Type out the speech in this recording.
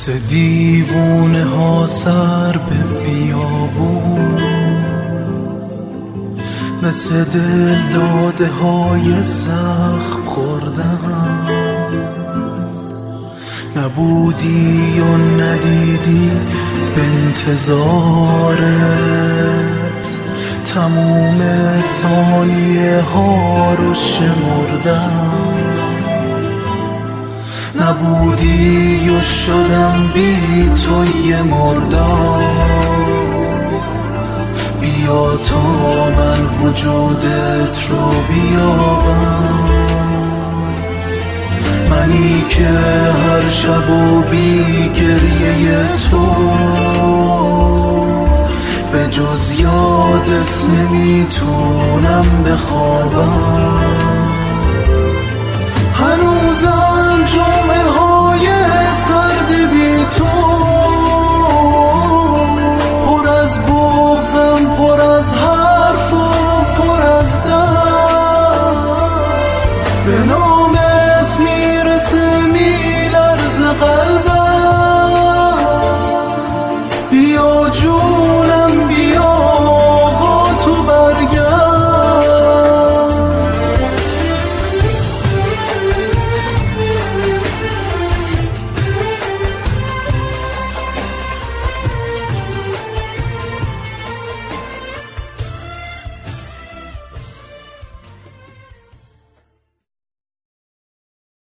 مثل دیوونه ها سر به بیابون، مثل دل داده های زخم خوردم. نبودی و ندیدی به انتظارت، تموم ثانیه ها رو شمردم. نبودی و شدم بی تو یه مردار. بیا تا من وجودت رو بیابم، منی که هر شب و بی گریه تو به جز یادت نمیتونم بخوابم. هنوزم جمعه